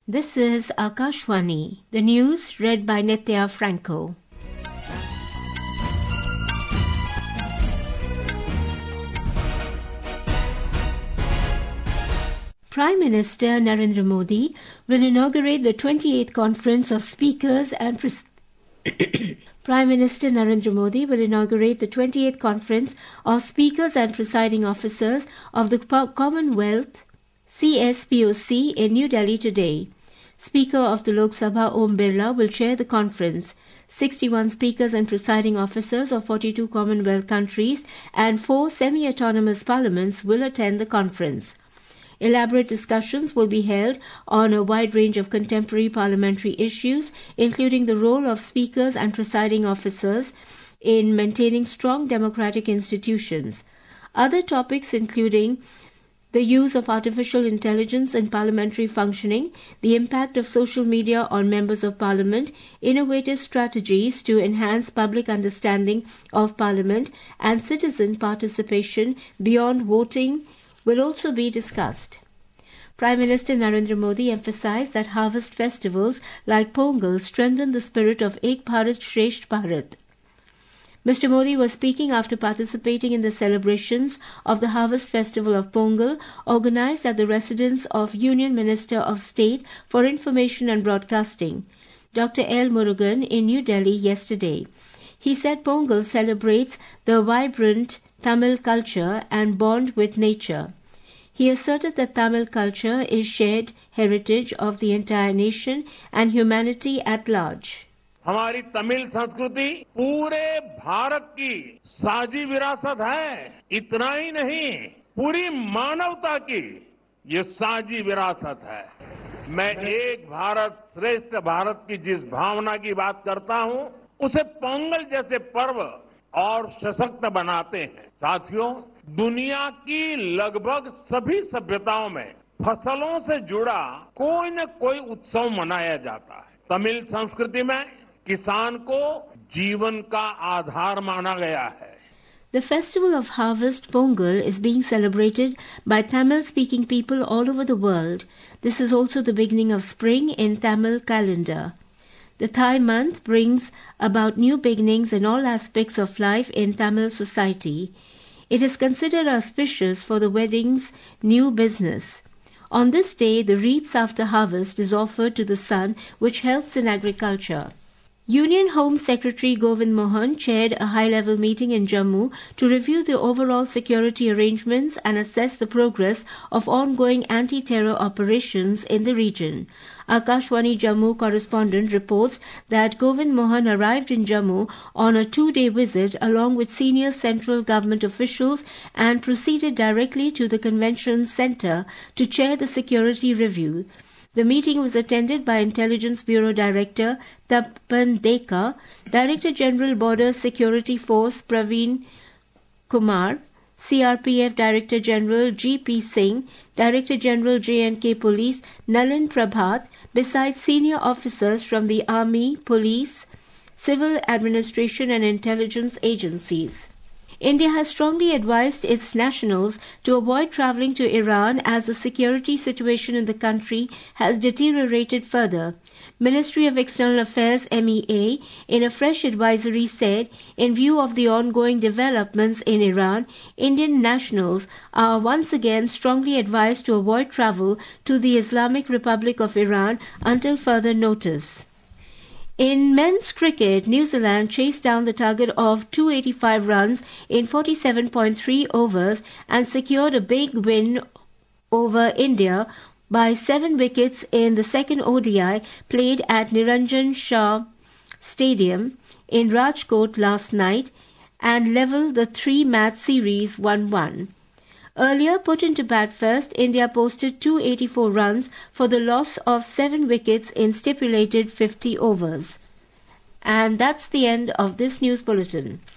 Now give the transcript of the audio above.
This is Akashwani, the news read by Nitya Franco. Prime Minister Narendra Modi will inaugurate the 28th Conference of Speakers and Prime Minister Narendra Modi will inaugurate the 28th Conference of Speakers and Presiding Officers of the Commonwealth CSPOC in New Delhi today. Speaker of the Lok Sabha Om Birla will chair the conference. 61 speakers and presiding officers of 42 Commonwealth countries and 4 semi-autonomous parliaments will attend the conference. Elaborate discussions will be held on a wide range of contemporary parliamentary issues, including the role of speakers and presiding officers in maintaining strong democratic institutions. Other topics including the use of artificial intelligence in parliamentary functioning, the impact of social media on members of parliament, innovative strategies to enhance public understanding of parliament, and citizen participation beyond voting will also be discussed. Prime Minister Narendra Modi emphasized that harvest festivals like Pongal strengthen the spirit of Ek Bharat Shresth Bharat. Mr. Modi was speaking after participating in the celebrations of the Harvest Festival of Pongal, organized at the residence of Union Minister of State for Information and Broadcasting, Dr. L. Murugan, in New Delhi yesterday. He said Pongal celebrates the vibrant Tamil culture and bond with nature. He asserted that Tamil culture is shared heritage of the entire nation and humanity at large. हमारी तमिल संस्कृति पूरे भारत की साझी विरासत है। इतना ही नहीं, पूरी मानवता की ये साझी विरासत है। मैं एक भारत श्रेष्ठ भारत की जिस भावना की बात करता हूं, उसे पोंगल जैसे पर्व और सशक्त बनाते हैं। साथियों, दुनिया की लगभग सभी सभ्यताओं में फसलों से जुड़ा कोई न कोई उत्सव मनाया जाता है। तमिल संस्कृति में किसान को जीवन का आधार माना गया है। The festival of harvest, Pongal, is being celebrated by Tamil-speaking people all over the world. This is also the beginning of spring in Tamil calendar. The Thai month brings about new beginnings in all aspects of life in Tamil society. It is considered auspicious for the wedding's new business. On this day, the reaps after harvest is offered to the sun, which helps in agriculture. Union Home Secretary Govind Mohan chaired a high-level meeting in Jammu to review the overall security arrangements and assess the progress of ongoing anti-terror operations in the region. Akashwani Jammu correspondent reports that Govind Mohan arrived in Jammu on a 2-day visit along with senior central government officials and proceeded directly to the convention centre to chair the security review. The meeting was attended by Intelligence Bureau Director Tapan Deka, Director General Border Security Force Praveen Kumar, CRPF Director General G.P. Singh, Director General J&K Police Nalin Prabhat, besides senior officers from the Army, Police, Civil Administration and Intelligence agencies. India has strongly advised its nationals to avoid travelling to Iran as the security situation in the country has deteriorated further. Ministry of External Affairs MEA, in a fresh advisory, said, in view of the ongoing developments in Iran, Indian nationals are once again strongly advised to avoid travel to the Islamic Republic of Iran until further notice. In men's cricket, New Zealand chased down the target of 285 runs in 47.3 overs and secured a big win over India by 7 wickets in the second ODI played at Niranjan Shah Stadium in Rajkot last night and levelled the 3-match series 1-1. Earlier, put into bat first, India posted 284 runs for the loss of 7 wickets in stipulated 50 overs. And that's the end of this news bulletin.